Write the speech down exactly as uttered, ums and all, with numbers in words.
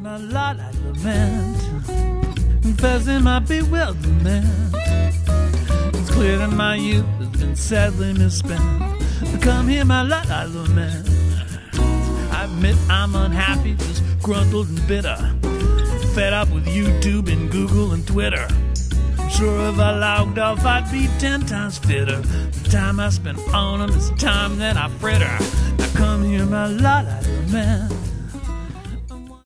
my lot I lament, confessing my bewilderment. It's clear that my youth has been sadly misspent. Come hear my lot I lament. I admit I'm unhappy, disgruntled and bitter, fed up with YouTube and Google and Twitter. I'm sure if I logged off I'd be ten times fitter. The time I spent on them is time that I fritter. Now come hear my lot I lament.